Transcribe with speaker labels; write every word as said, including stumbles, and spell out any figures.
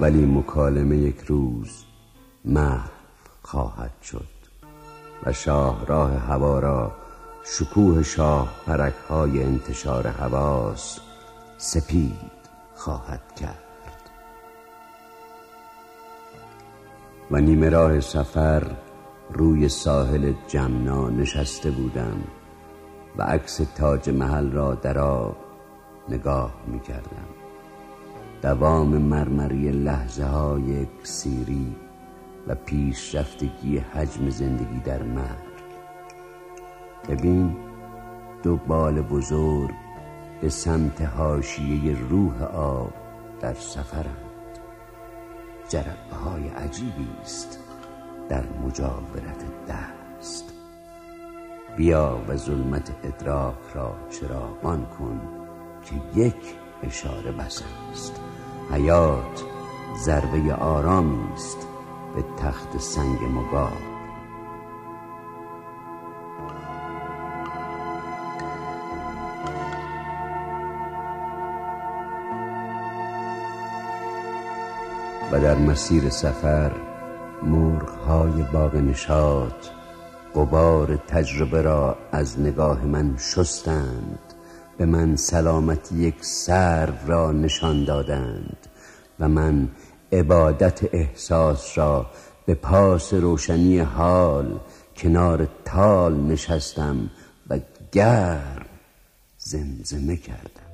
Speaker 1: ولی مکالمه یک روز محو خواهد شد و شاهراه هوا را شکوه شاه پرک‌های انتشار حواس سپید خواهد کرد. و نیمه راه سفر روی ساحل جمنا نشسته بودم و عکس تاج محل را در آب نگاه می کردم. دوام مرمری لحظه های اکسیری و پیشرفتگی حجم زندگی در مرگ. ببین دو بال بزرگ به سمت حاشیه روح آب در سفرند. جرقه های عجیبی است در مجاورت دست. بیا و ظلمت ادراک را چراغان کن که یک اشاره بس است. حیات ضربه آرامی است به تخت سنگ مبار. و در مسیر سفر مرغ‌های باغ نشاط غبار تجربه را از نگاه من شستند، به من سلامتی یک سرو را نشان دادند و من عبادت احساس را به پاس روشنی حال کنار تال نشستم و گرم زمزمه کردم.